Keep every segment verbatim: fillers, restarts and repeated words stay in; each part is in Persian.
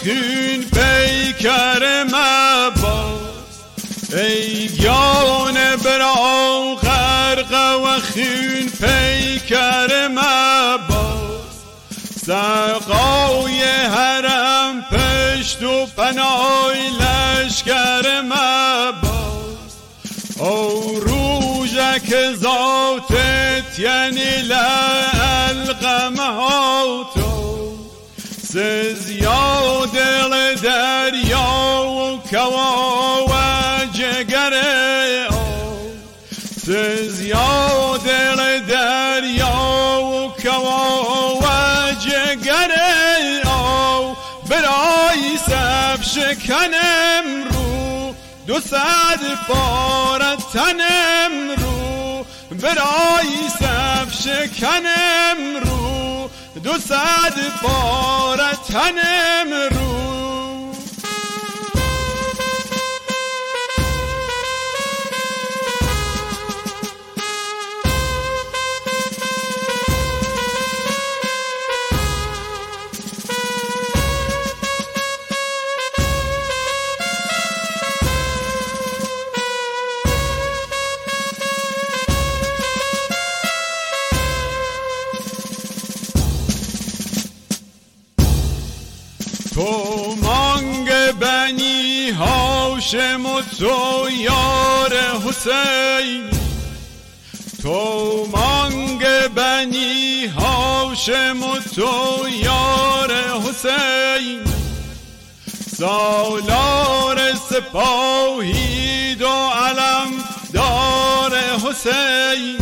خون پیکر مباز ای گیان برا غرق و خون پیکر مباز سقای حرم پشت و پنای لشکر مباز او روزک ذاتت یعنی لالقمهاتو سزیا دل دریا و کوا و جگر او سزیا دل دریا و کوا و جگر او برای سب شکنم رو دو صد پاره تنم رو برای سب شکنم رو دو صد پاره تنم رو تو مانگ بنی هاشم و تو یار حسین تو مانگ بنی هاشم و تو یار حسین سالار سپاهی دو علم دار حسین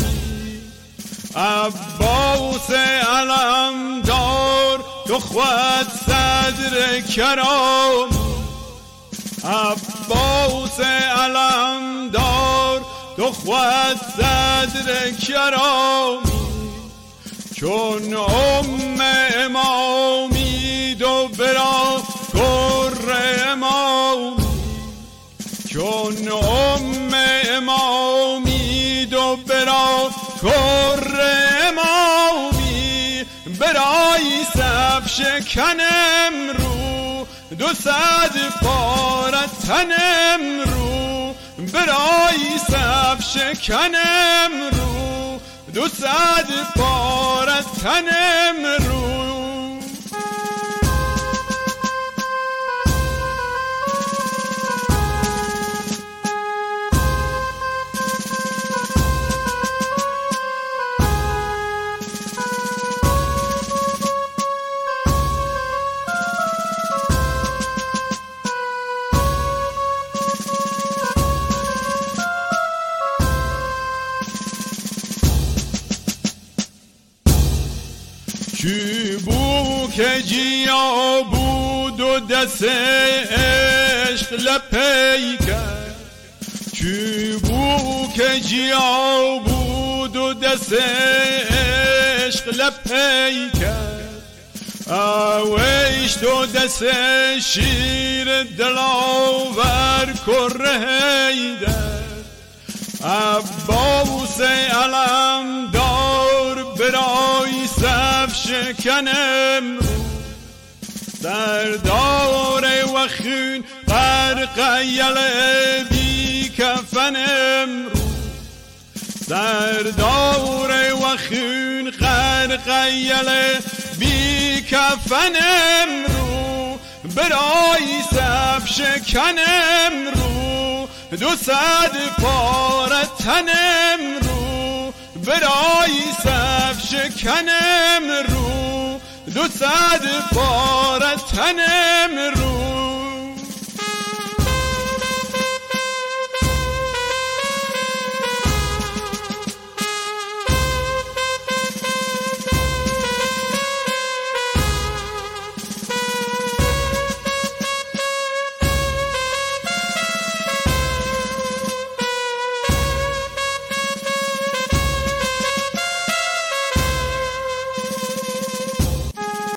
عباس علم دار تو خود صدر کرام عباس علم دار تو خود صدر کرام چون ام امامی دو برا کر امامی چون ام امامی دو برا کر امامی برای سب شکنم رو دو صد پاره تنم رو برای سب شکنم رو دو صد پاره تنم رو چی بو که جیا بود و دست عشق لپی کرد چی بو که جیا بود و دست عشق لپی کرد اویش تو دست شیر دلاور کره هیدر عباس علم دار برای سب شکنم رو سردار و خون غرق یل بی کفنم رو سردار و خون غرق یل بی کفنم رو برای سب شکنم رو دو صد پاره تنم رو برای سب شکنم رو دو صد پاره تنم رو